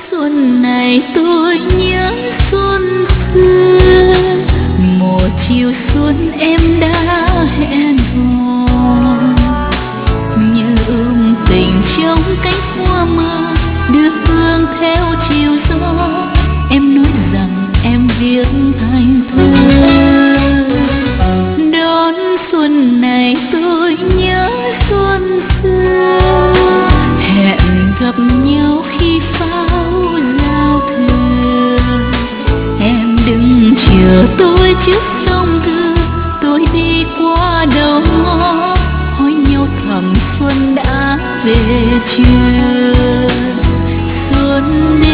Xuân này tôi nhớ xuân xưa, một chiều xuân em đã hẹn hò, như tình trong cánh hoa mơ đưa hương theo chiều gió. Em nói rằng em viết thành thơ. Đón xuân này tôi nhớ xuân xưa, hẹn gặp nhau khi pháo giao thừa. Em đừng chờ tôi trước sông Đưa, tôi đi qua đầu ngõ hỏi nhau thầm xuân đã về chưa. Xuân